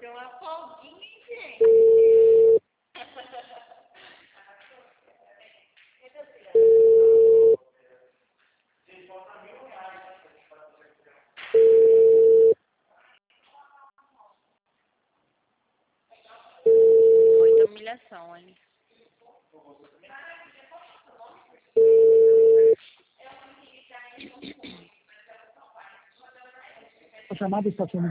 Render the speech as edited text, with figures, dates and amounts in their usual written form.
tirou uma folguinha, hein, gente? Muita humilhação, ali. A chamada está sendo